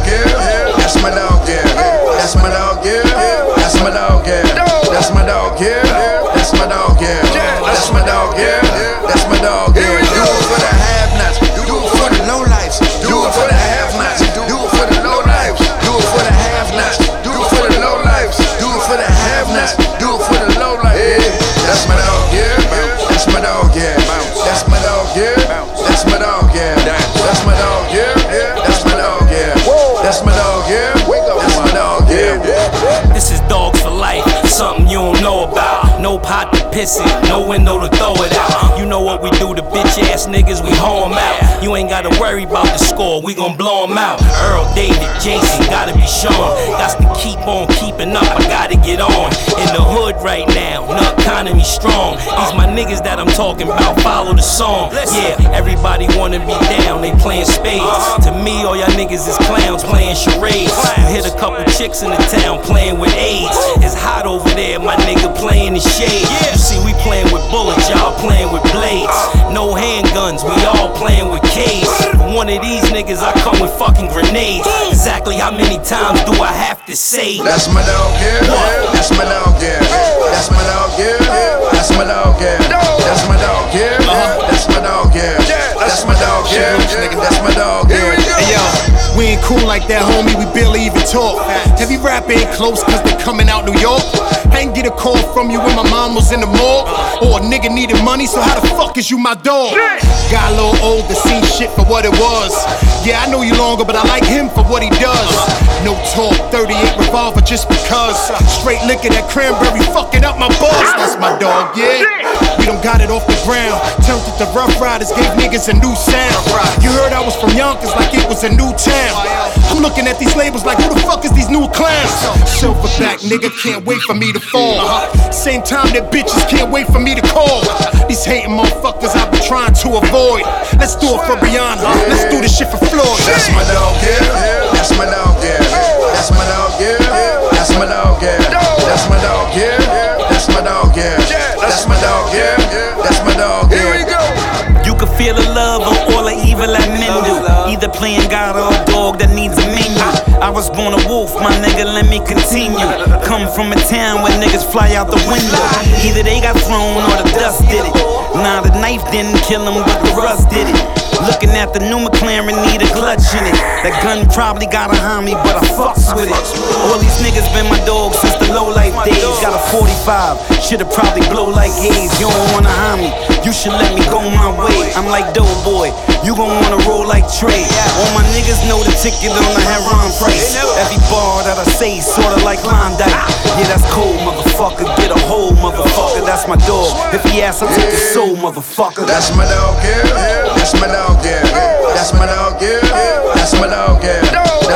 yeah. That's my dog, yeah. That's my dog, yeah. That's my dog, yeah. That's my dog, yeah. That's my dog, yeah. That's my dog, yeah. That's my dog, yeah. Do it for the have-nots. Do it for the low-lifes. Do it for the have-nots. Do it for the low-lifes. Do it for the have-nots. Do it for the low-lifes. Do it for the have-nots. Do it for the low-lifes. That's my dog, yeah. That's my dog, yeah. That's my dog, yeah. That's my dog, yeah. That's my dog, yeah. That's my dog, yeah. That's my dog, yeah. That's my dog, yeah. This is dogs for life, something you don't know about. No pot to piss in, no window to throw it out. You know what we do to bitch ass niggas, we hoe 'em out. You ain't gotta worry about the score, we gon' blow 'em out. Earl, David, Jason, gotta be shown. Got to keep on keeping up, I gotta get on. In the hood right now, the economy strong. These my niggas that I'm talking about, follow the song. Yeah, everybody wanna be down, they playing spades. To me, all y'all niggas is clowns playing charades. You hit a couple chicks in the town playing with AIDS. It's hot over there, my nigga playing in shade. You see, we playing with bullets, y'all playing with blades. No handguns, we all playing with K's. For one of these niggas, I come with fucking grenades. Exactly how many times do I have to say? That's my dog, yeah. That's my dog, yeah. That's my dog, yeah. That's my dog, yeah. That's my dog, yeah. That's my dog, yeah. That's my dog, yeah. That's my dog, yeah. Hey yo, we ain't cool like that, homie. We barely even talk. Heavy rap ain't close 'cause they coming out New York. I ain't get a call from you when my mom was in the morgue. Or a nigga needed money, so how the fuck is you my dog? Got a little older, seen shit for what it was. Yeah, I know you longer, but I like him for what he does. No talk, 38 revolver just because. Straight liquor, that cranberry fucking up my buzz. That's my dog, yeah. We done got it off the ground. Turned it to Rough Riders, gave niggas a new sound. You heard I was from Yonkers like it was a new town. I'm looking at these labels like who the fuck is these new clowns? Silverback nigga can't wait for me to fall. Same time that bitches can't wait for me to call. These hating motherfuckers I've been trying to avoid. Let's do it for Rihanna. Let's do this shit for Floyd. That's my dog, yeah. That's my dog, yeah. That's my dog, yeah. That's my dog, yeah. That's my dog, yeah. That's my dog, yeah. That's my dog, yeah. That's my dog, yeah. You can feel the love or all the evil that men do. Either playing God or a dog that needs a menu. I was born a wolf, my nigga, let me continue. Come from a town where niggas fly out the window. Either they got thrown or the dust did it. Nah, the knife didn't kill him, but the rust did it. Looking at the new McLaren, need a clutch in it. That gun probably got a homie, but I fucks with it. All these niggas been my dogs since the low life days. Got a 45, should've probably blow like haze. You don't wanna harm me, you should let me go my way. I'm like Doughboy, you gon' wanna roll like Trey. All my niggas know the ticket on the heron price. Every bar that I say, sorta like Klondike. Yeah, that's cold, motherfucker. Get a hole, motherfucker. That's my dog. If he asks, I'll take his soul, motherfucker. That's my dog, yeah. That's my dog, yeah. That's my dog, yeah. That's my dog, yeah.